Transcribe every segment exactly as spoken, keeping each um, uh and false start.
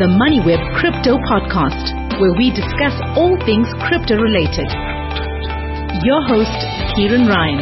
the MoneyWeb Crypto Podcast, where we discuss all things crypto related. Your host, Kieran Ryan.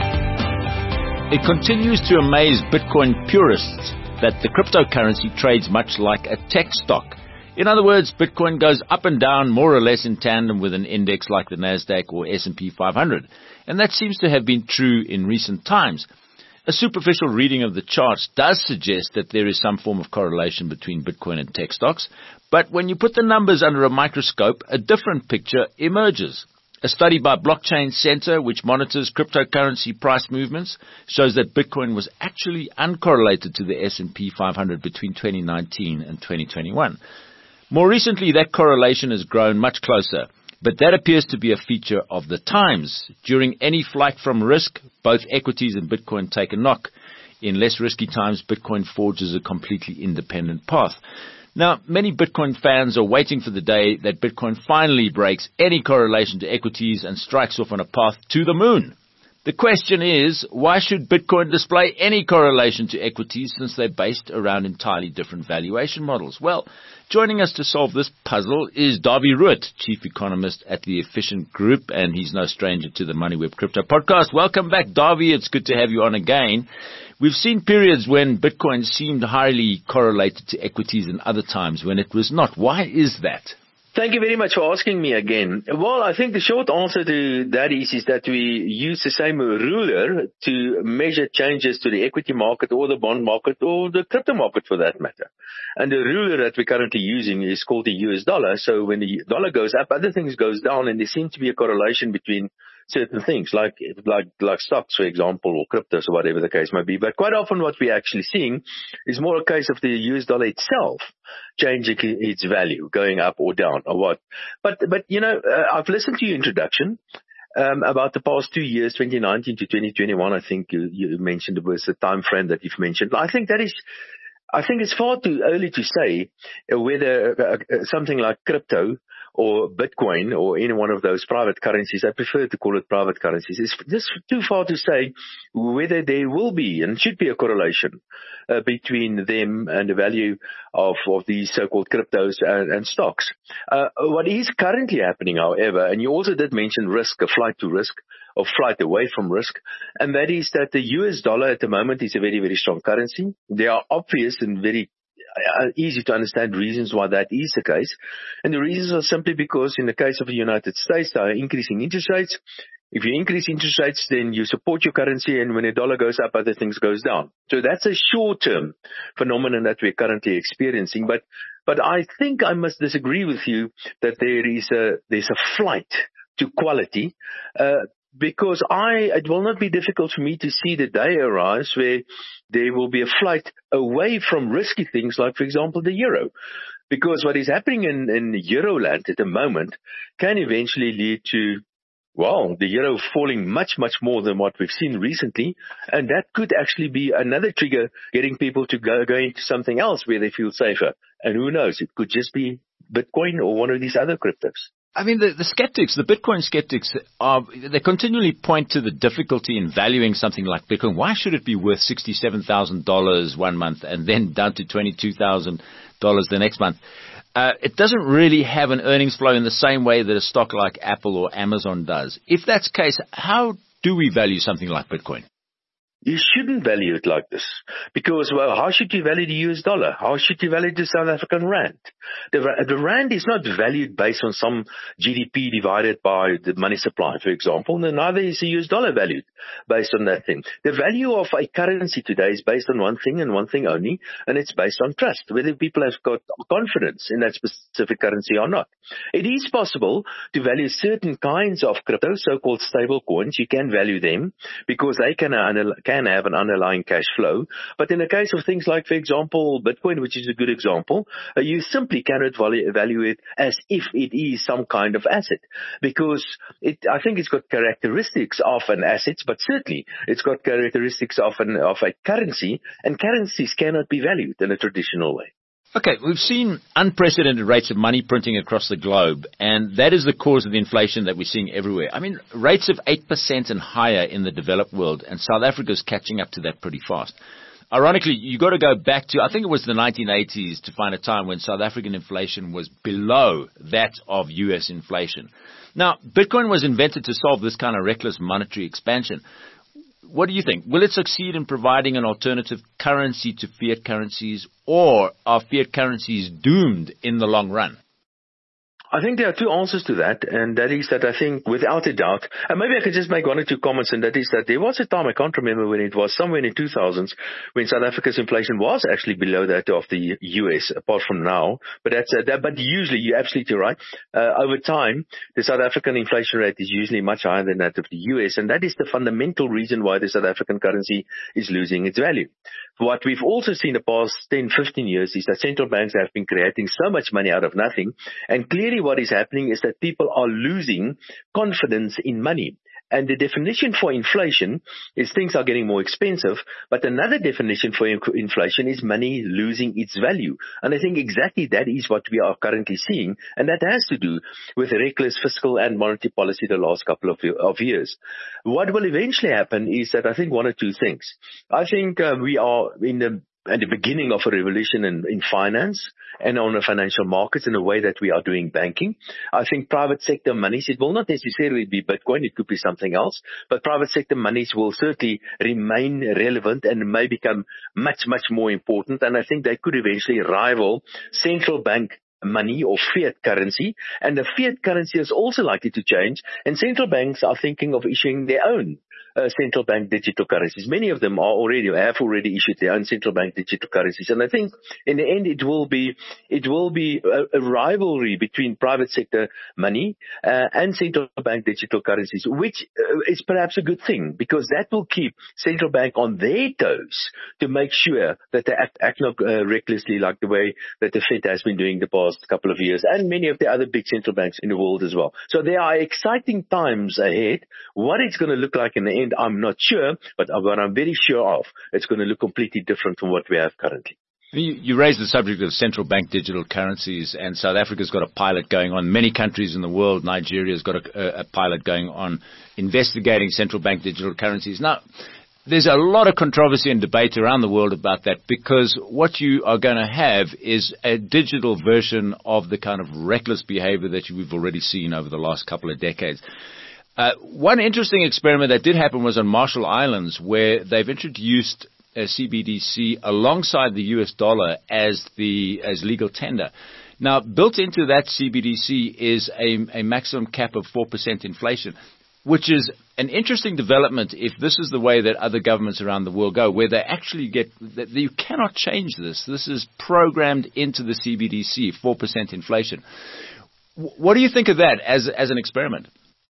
It continues to amaze Bitcoin purists that the cryptocurrency trades much like a tech stock. In other words, Bitcoin goes up and down more or less in tandem with an index like the Nasdaq or S and P five hundred. And that seems to have been true in recent times. A superficial reading of the charts does suggest that there is some form of correlation between Bitcoin and tech stocks, but when you put the numbers under a microscope, a different picture emerges. A study by Blockchain Center, which monitors cryptocurrency price movements, shows that Bitcoin was actually uncorrelated to the S and P five hundred between twenty nineteen and twenty twenty-one. More recently, that correlation has grown much closer. But that appears to be a feature of the times. During any flight from risk, both equities and Bitcoin take a knock. In less risky times, Bitcoin forges a completely independent path. Now, many Bitcoin fans are waiting for the day that Bitcoin finally breaks any correlation to equities and strikes off on a path to the moon. The question is, why should Bitcoin display any correlation to equities since they're based around entirely different valuation models? Well, joining us to solve this puzzle is Davy Ruot, Chief Economist at the Efficient Group, and he's no stranger to the MoneyWeb Crypto Podcast. Welcome back, Davy. It's good to have you on again. We've seen periods when Bitcoin seemed highly correlated to equities and other times when it was not. Why is that? Thank you very much for asking me again. Well, I think the short answer to that is, is that we use the same ruler to measure changes to the equity market or the bond market or the crypto market for that matter. And the ruler that we're currently using is called the U S dollar. So when the dollar goes up, other things goes down, and there seems to be a correlation between certain things like, like, like stocks, for example, or cryptos or whatever the case might be. But quite often what we're actually seeing is more a case of the U S dollar itself changing its value, going up or down or what. But, but, you know, uh, I've listened to your introduction, um, about the past two years, twenty nineteen to twenty twenty-one. I think you, you mentioned it was the time frame that you've mentioned. I think that is, I think it's far too early to say whether uh, something like crypto or Bitcoin or any one of those private currencies, I prefer to call it private currencies, it's just too far to say whether there will be and should be a correlation uh, between them and the value of, of these so-called cryptos and, and stocks. Uh, what is currently happening, however, and you also did mention risk, a flight to risk, or flight away from risk, and that is that the U S dollar at the moment is a very, very strong currency. There are obvious and very easy to understand reasons why that is the case. And the reasons are simply because in the case of the United States, they are increasing interest rates. If you increase interest rates, then you support your currency, and when the dollar goes up, other things goes down. So that's a short-term phenomenon that we're currently experiencing. But, but I think I must disagree with you that there is a, there's a flight to quality, uh, because I, it will not be difficult for me to see the day arise where there will be a flight away from risky things like, for example, the euro. Because what is happening in, in Euroland at the moment can eventually lead to, well, the euro falling much, much more than what we've seen recently. And that could actually be another trigger getting people to go, go into something else where they feel safer. And who knows, it could just be Bitcoin or one of these other cryptos. I mean, the, the skeptics, the Bitcoin skeptics, are, they continually point to the difficulty in valuing something like Bitcoin. Why should it be worth sixty-seven thousand dollars one month and then down to twenty-two thousand dollars the next month? Uh, it doesn't really have an earnings flow in the same way that a stock like Apple or Amazon does. If that's the case, how do we value something like Bitcoin? You shouldn't value it like this because, well, how should you value the U S dollar? How should you value the South African rand? The, the rand is not valued based on some G D P divided by the money supply, for example, and neither is the U S dollar valued based on that thing. The value of a currency today is based on one thing and one thing only, and it's based on trust, whether people have got confidence in that specific currency or not. It is possible to value certain kinds of crypto, so-called stable coins. You can value them because they can analyze can have an underlying cash flow. But in the case of things like, for example, Bitcoin, which is a good example, uh, you simply cannot value, value it as if it is some kind of asset because it, I think it's got characteristics of an asset, but certainly it's got characteristics of, an, of a currency, and currencies cannot be valued in a traditional way. Okay, we've seen unprecedented rates of money printing across the globe, and that is the cause of the inflation that we're seeing everywhere. I mean, rates of eight percent and higher in the developed world, and South Africa's catching up to that pretty fast. Ironically, you got to go back to, I think it was the nineteen eighties to find a time when South African inflation was below that of U S inflation. Now, Bitcoin was invented to solve this kind of reckless monetary expansion. What do you think? Will it succeed in providing an alternative currency to fiat currencies, or are fiat currencies doomed in the long run? I think there are two answers to that, and that is that I think without a doubt, and maybe I could just make one or two comments, and that is that there was a time, I can't remember when it was, somewhere in the two thousands, when South Africa's inflation was actually below that of the U S, apart from now. But that's uh, that, but usually, you're absolutely right. Uh, over time, the South African inflation rate is usually much higher than that of the U S, and that is the fundamental reason why the South African currency is losing its value. What we've also seen the past ten, fifteen years is that central banks have been creating so much money out of nothing, and clearly what is happening is that people are losing confidence in money. And the definition for inflation is things are getting more expensive, but another definition for inflation is money losing its value. And I think exactly that is what we are currently seeing, and that has to do with reckless fiscal and monetary policy the last couple of, of years. What will eventually happen is that I think one or two things. I think uh, we are in the at the beginning of a revolution in, in finance and on the financial markets in the way that we are doing banking. I think private sector monies, it will not necessarily be Bitcoin, it could be something else, but private sector monies will certainly remain relevant and may become much, much more important. And I think they could eventually rival central bank money or fiat currency. And the fiat currency is also likely to change, and central banks are thinking of issuing their own Uh, central bank digital currencies. Many of them are already, have already issued their own central bank digital currencies. And I think in the end, it will be, it will be a, a rivalry between private sector money uh, and central bank digital currencies, which uh, is perhaps a good thing, because that will keep central bank on their toes to make sure that they act, act not uh, recklessly like the way that the Fed has been doing the past couple of years, and many of the other big central banks in the world as well. So there are exciting times ahead. What it's going to look like in the end, I'm not sure, but what I'm very sure of, it's going to look completely different from what we have currently. You, you raised the subject of central bank digital currencies, and South Africa's got a pilot going on. Many countries in the world, Nigeria's got a, a pilot going on investigating central bank digital currencies. Now, there's a lot of controversy and debate around the world about that, because what you are going to have is a digital version of the kind of reckless behavior that we've already seen over the last couple of decades. Uh, one interesting experiment that did happen was on Marshall Islands, where they've introduced a C B D C alongside the U S dollar as the as legal tender. Now, built into that C B D C is a, a maximum cap of four percent inflation, which is an interesting development if this is the way that other governments around the world go, where they actually get that you cannot change this. This is programmed into the C B D C, four percent inflation. What do you think of that as as an experiment?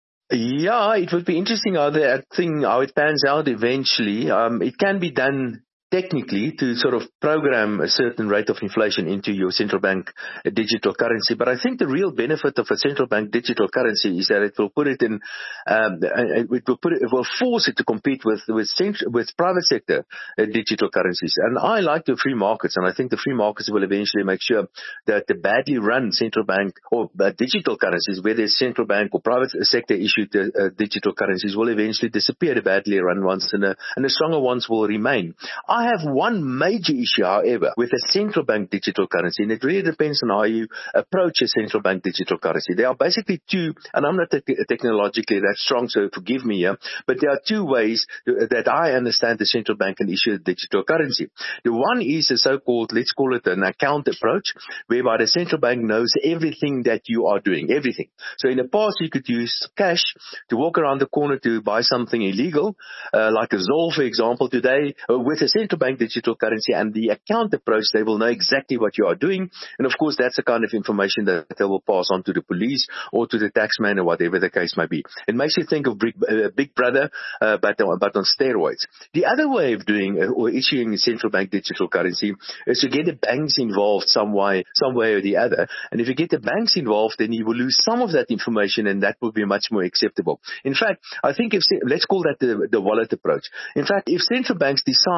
Yeah, it would be interesting how that thing, how it pans out eventually. Um, it can be done technically to sort of program a certain rate of inflation into your central bank digital currency. But I think the real benefit of a central bank digital currency is that it will put it in, um, it will put it, it will force it to compete with, with, central, with private sector uh, digital currencies. And I like the free markets, and I think the free markets will eventually make sure that the badly run central bank or uh, digital currencies, whether it's central bank or private sector issued uh, digital currencies, will eventually disappear, the badly run ones, and, uh, and the stronger ones will remain. I I have one major issue, however, with a central bank digital currency, and it really depends on how you approach a central bank digital currency. There are basically two, and I'm not te- technologically that strong, so forgive me here, but there are two ways that I understand the central bank can issue a digital currency. The one is a so-called, let's call it an account approach, whereby the central bank knows everything that you are doing, everything. So in the past, you could use cash to walk around the corner to buy something illegal, uh, like a Zol, for example. Today, uh, with a central bank digital currency and the account approach, they will know exactly what you are doing. And of course, that's the kind of information that they will pass on to the police or to the taxman or whatever the case might be. It makes you think of Big, uh, Big Brother, uh, but, but on steroids. The other way of doing uh, or issuing a central bank digital currency is to get the banks involved some way, some way or the other. And if you get the banks involved, then you will lose some of that information, and that will be much more acceptable. In fact, I think if, let's call that the, the wallet approach. In fact, if central banks decide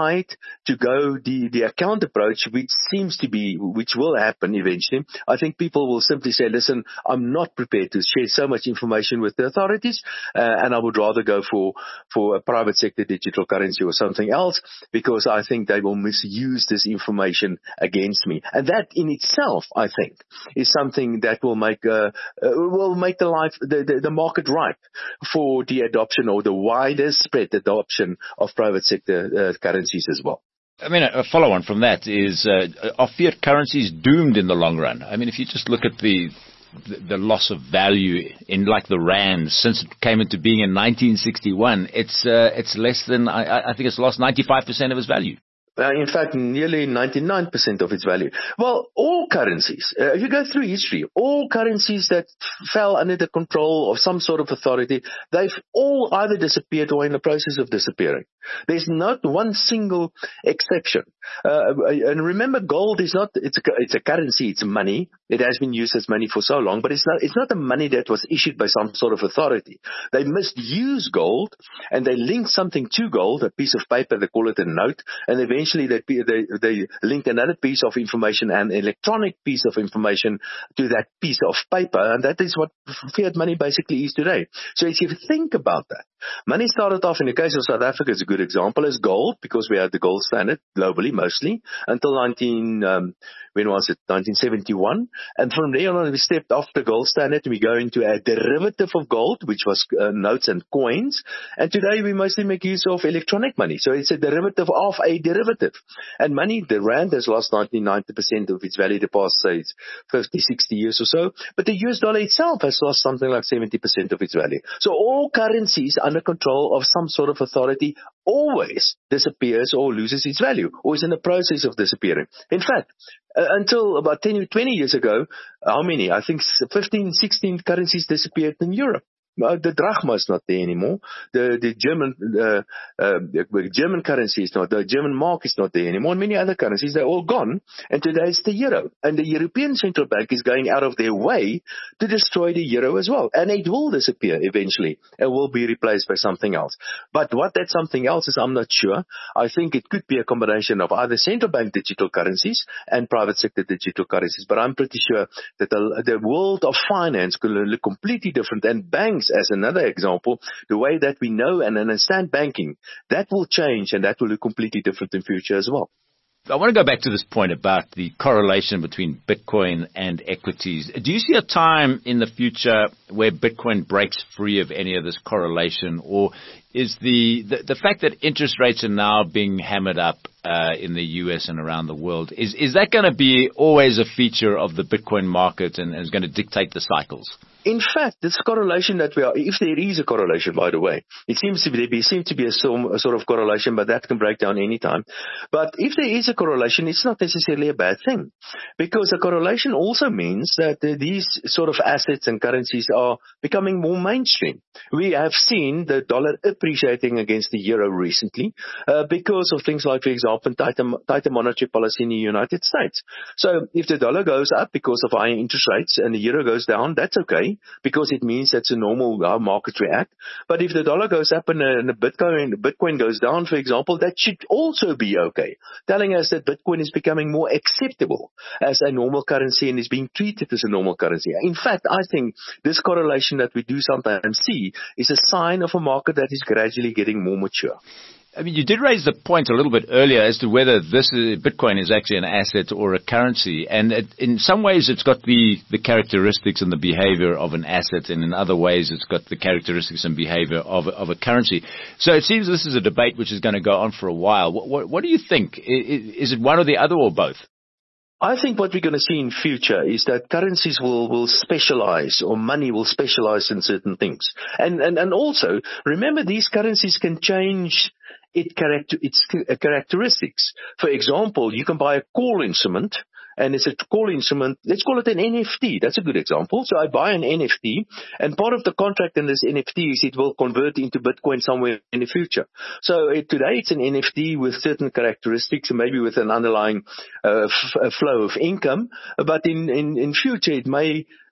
to go the, the account approach, which seems to be, which will happen eventually, I think people will simply say, listen, I'm not prepared to share so much information with the authorities, uh, and I would rather go for, for a private sector digital currency or something else, because I think they will misuse this information against me. And that in itself, I think, is something that will make, uh, uh, will make the life, the, the, the market ripe for the adoption or the wider spread adoption of private sector uh, currencies as well. I mean, a follow-on from that is, uh, are fiat currencies doomed in the long run? I mean, if you just look at the, the the loss of value in, like, the rand since it came into being in nineteen sixty-one, it's uh, it's less than, I, I think it's lost ninety-five percent of its value. Uh, in fact, nearly ninety-nine percent of its value. Well, all currencies, uh, if you go through history, all currencies that f- fell under the control of some sort of authority, they've all either disappeared or in the process of disappearing. There's not one single exception. Uh, and remember, gold is not, it's a, it's a currency, it's money. It has been used as money for so long, but it's not, it's not a money that was issued by some sort of authority. They misuse gold and they link something to gold, a piece of paper, they call it a note, and eventually Eventually, they, they, they link another piece of information, an electronic piece of information, to that piece of paper, and that is what fiat money basically is today. So if you think about that, money started off, in the case of South Africa, it's a good example, as gold, because we had the gold standard globally, mostly, until nineteen, um, when was it, nineteen seventy-one, and from there on we stepped off the gold standard, we go into a derivative of gold, which was uh, notes and coins, and today we mostly make use of electronic money, so it's a derivative of a derivative. And money, the rand has lost ninety-nine percent of its value the past, say, fifty, sixty years or so. But the U S dollar itself has lost something like seventy percent of its value. So all currencies under control of some sort of authority always disappears or loses its value, or is in the process of disappearing. In fact, uh, until about ten, twenty years ago, how many? I think fifteen, sixteen currencies disappeared in Europe. Uh, the drachma is not there anymore. The the German uh, uh, the German currency is not. The German mark is not there anymore. And many other currencies, they're all gone. And today it's the euro. And the European Central Bank is going out of their way to destroy the euro as well. And it will disappear eventually. It will be replaced by something else. But what that something else is, I'm not sure. I think it could be a combination of either central bank digital currencies and private sector digital currencies. But I'm pretty sure that the, the world of finance could look completely different. And banks, as another example, the way that we know and understand banking, that will change and that will look completely different in future as well. I want to go back to this point about the correlation between Bitcoin and equities. Do you see a time in the future where Bitcoin breaks free of any of this correlation, or is the the, the fact that interest rates are now being hammered up uh, in the U S and around the world, is, is that going to be always a feature of the Bitcoin market and, and is going to dictate the cycles? In fact, this correlation that we are, if there is a correlation, by the way, it seems to be, there seems to be a, a sort of correlation, but that can break down any time. But if there is a correlation, it's not necessarily a bad thing, because a correlation also means that uh, these sort of assets and currencies are becoming more mainstream. We have seen the dollar appreciating against the euro recently uh, because of things like, for example, tighter, tighter monetary policy in the United States. So if the dollar goes up because of higher interest rates and the euro goes down, that's okay, because it means that's a normal how markets react. But if the dollar goes up and, uh, and the Bitcoin, Bitcoin goes down, for example, that should also be okay, telling us that Bitcoin is becoming more acceptable as a normal currency and is being treated as a normal currency. In fact, I think this correlation that we do sometimes see is a sign of a market that is gradually getting more mature. I mean, you did raise the point a little bit earlier as to whether this is, Bitcoin is actually an asset or a currency. And it, in some ways, it's got the, the characteristics and the behavior of an asset. And in other ways, it's got the characteristics and behavior of, of a currency. So it seems this is a debate which is going to go on for a while. What, what, what do you think? Is, is it one or the other or both? I think what we're going to see in future is that currencies will, will specialize, or money will specialize in certain things. And, and, and also, remember, these currencies can change it character, its characteristics. For example, you can buy a call instrument, and it's a call instrument. Let's call it an N F T. That's a good example. So I buy an N F T, and part of the contract in this N F T is it will convert into Bitcoin somewhere in the future. So it, today it's an N F T with certain characteristics, and maybe with an underlying uh, f- flow of income. But in, in, in future, it may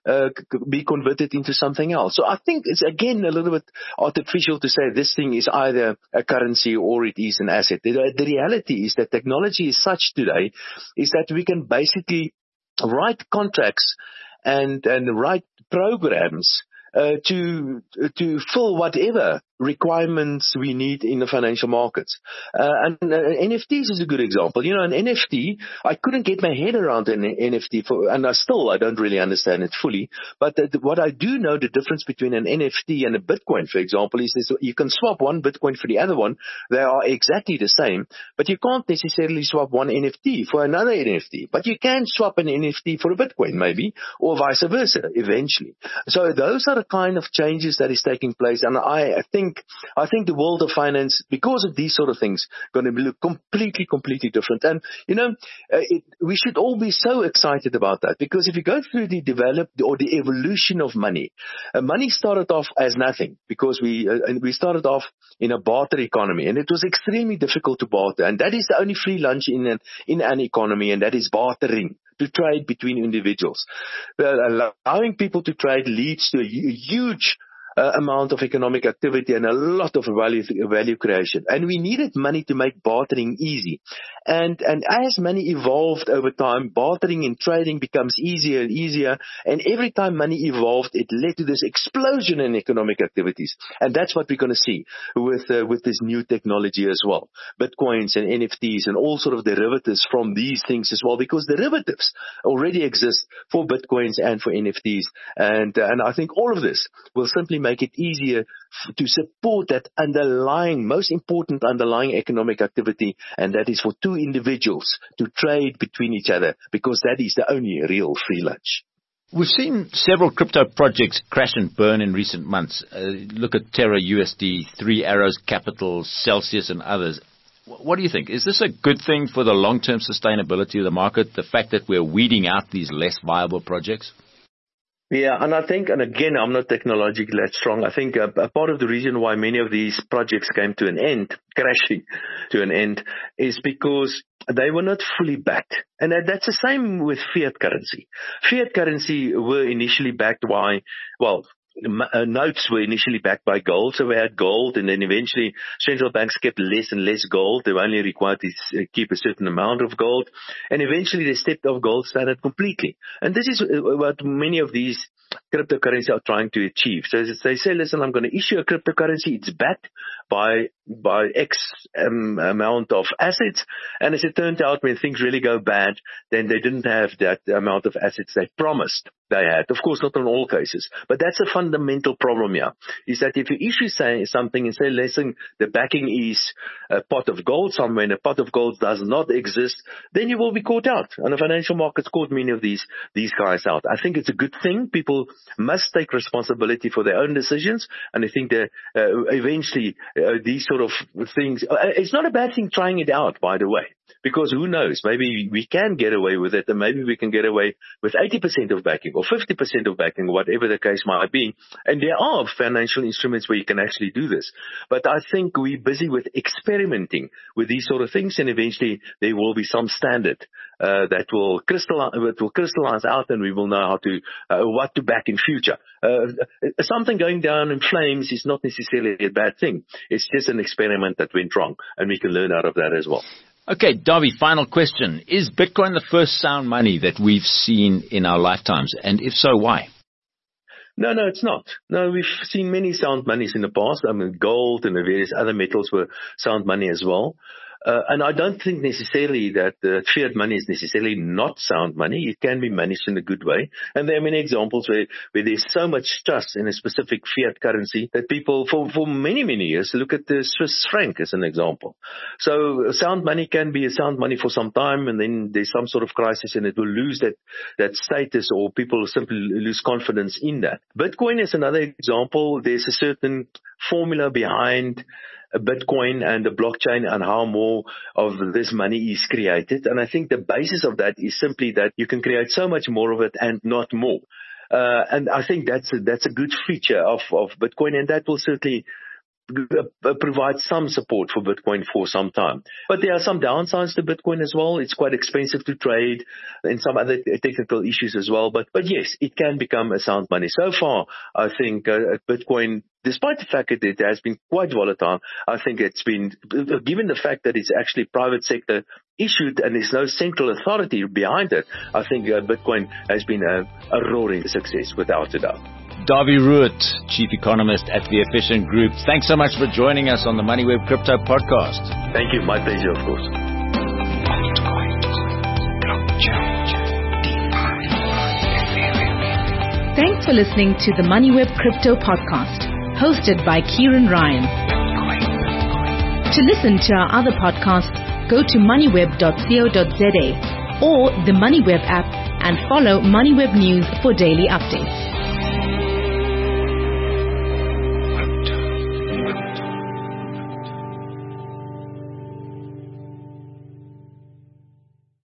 uh, be converted into something else. So I think it's again a little bit artificial to say this thing is either a currency or it is an asset. The, the reality is that technology is such today is that we can basically write contracts and, and write programs uh, to, to fill whatever requirements we need in the financial markets. Uh, and uh, N F Ts is a good example. You know, an N F T, I couldn't get my head around an N F T, for, and I still, I don't really understand it fully. But uh, what I do know, the difference between an N F T and a Bitcoin, for example, is this, you can swap one Bitcoin for the other one. They are exactly the same, but you can't necessarily swap one N F T for another N F T. But you can swap an N F T for a Bitcoin, maybe, or vice versa, eventually. So those are the kind of changes that is taking place, and I, I think I think the world of finance, because of these sort of things, going to look completely, completely different. And, you know, uh, it, we should all be so excited about that, because if you go through the developed or the evolution of money, uh, money started off as nothing, because we uh, and we started off in a barter economy, and it was extremely difficult to barter. And that is the only free lunch in an, in an economy, and that is bartering, to trade between individuals. Uh, allowing people to trade leads to a huge Uh, amount of economic activity and a lot of value value creation. And we needed money to make bartering easy. And and as money evolved over time, bartering and trading becomes easier and easier. And every time money evolved, it led to this explosion in economic activities. And that's what we're going to see with uh, with this new technology as well. Bitcoins and N F Ts and all sort of derivatives from these things as well, because derivatives already exist for Bitcoins and for N F Ts. And uh, and I think all of this will simply make it easier f- to support that underlying, most important underlying economic activity, and that is for two individuals to trade between each other, because that is the only real free lunch. We've seen several crypto projects crash and burn in recent months. Uh, look at Terra U S D, Three Arrows Capital, Celsius and others. What do you think? Is this a good thing for the long-term sustainability of the market, the fact that we're weeding out these less viable projects? Yeah, and I think, and again, I'm not technologically that strong. I think a, a part of the reason why many of these projects came to an end, crashing to an end, is because they were not fully backed. And that, that's the same with fiat currency. Fiat currency were initially backed by, well, Uh, notes were initially backed by gold, so we had gold, and then eventually central banks kept less and less gold. They were only required to uh, keep a certain amount of gold, and eventually they stepped off gold standard completely. And this is what many of these cryptocurrencies are trying to achieve. So they say, listen, I'm going to issue a cryptocurrency, it's backed by by X um, amount of assets, and as it turned out, when things really go bad, then they didn't have that amount of assets they promised they had. Of course, not in all cases, but that's a fundamental problem here, is that if you issue say, something and say, listen, the backing is a pot of gold somewhere, and a pot of gold does not exist, then you will be caught out. And the financial markets caught many of these, these guys out. I think it's a good thing. People must take responsibility for their own decisions, and I think that uh, eventually uh, these sort of things, uh, it's not a bad thing trying it out, by the way, because who knows, maybe we can get away with it, and maybe we can get away with eighty percent of backing or fifty percent of backing, whatever the case might be. And there are financial instruments where you can actually do this. But I think we're busy with experimenting with these sort of things, and eventually there will be some standard uh, that will crystallize, that will crystallize out, and we will know how to, uh, what to back in future. Uh, something going down in flames is not necessarily a bad thing. It's just an experiment that went wrong, and we can learn out of that as well. Okay, Davy, final question. Is Bitcoin the first sound money that we've seen in our lifetimes? And if so, why? No, no, it's not. No, we've seen many sound monies in the past. I mean, gold and the various other metals were sound money as well. Uh, and I don't think necessarily that uh, fiat money is necessarily not sound money. It can be managed in a good way. And there are many examples where, where there's so much trust in a specific fiat currency that people, for, for many, many years, look at the Swiss franc as an example. So sound money can be a sound money for some time, and then there's some sort of crisis and it will lose that, that status, or people simply lose confidence in that. Bitcoin is another example. There's a certain formula behind Bitcoin and the blockchain and how more of this money is created. And I think the basis of that is simply that you can create so much more of it and not more. Uh, and I think that's a, that's a good feature of, of Bitcoin, and that will certainly uh, provide some support for Bitcoin for some time. But there are some downsides to Bitcoin as well. It's quite expensive to trade and some other technical issues as well. But, but yes, it can become a sound money. So far, I think uh, Bitcoin, despite the fact that it has been quite volatile, I think it's been, given the fact that it's actually private sector issued and there's no central authority behind it, I think uh, Bitcoin has been a, a roaring success without a doubt. Davie Ruot, Chief Economist at the Efficient Group. Thanks so much for joining us on the MoneyWeb Crypto Podcast. Thank you. My pleasure, of course. Thanks for listening to the MoneyWeb Crypto Podcast, hosted by Kieran Ryan. To listen to our other podcasts, go to moneyweb dot co dot za or the MoneyWeb app and follow MoneyWeb News for daily updates.